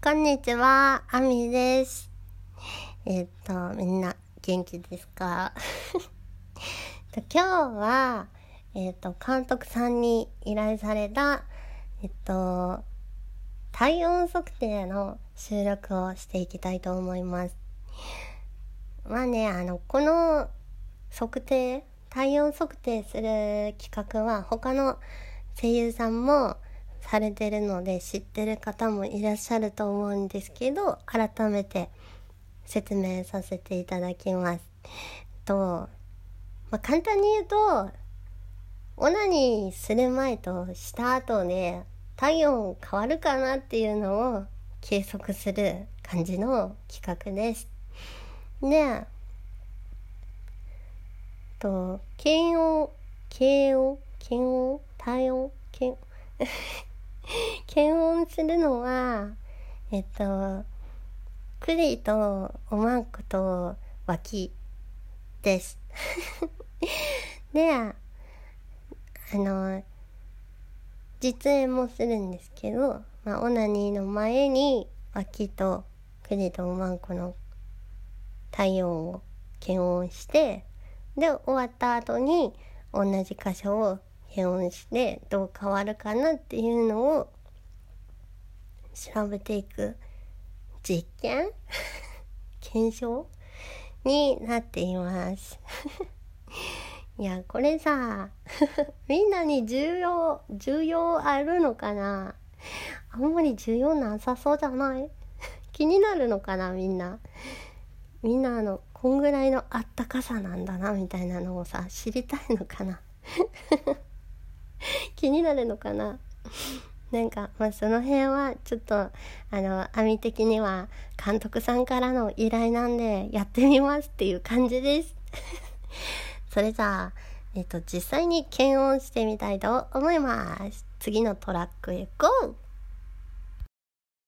こんにちは、あみです。みんな元気ですか？今日は、監督さんに依頼された、体温測定の収録をしていきたいと思います。まあね、この体温測定する企画は他の声優さんもされてるので知ってる方もいらっしゃると思うんですけど、改めて説明させていただきます。簡単に言うと、オナニーする前とした後で体温変わるかなっていうのを計測する感じの企画です。で、体温検温するのは、クリとおまんこと脇です。で、実演もするんですけど、オナニーの前に脇とクリとおまんこの体温を検温して、で終わった後に同じ箇所を検温してどう変わるかなっていうのを調べていく実験検証になっています。いや、これさみんなに重要あるのかな？あんまり重要なさそうじゃない？気になるのかな？みんなこんぐらいのあったかさなんだなみたいなのをさ知りたいのかな？気になるのかな？なんかその辺はちょっとアミ的には監督さんからの依頼なんでやってみますっていう感じです。それじゃあ実際に検温してみたいと思います。次のトラックへゴー。